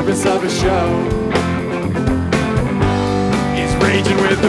purpose of a show is raging with the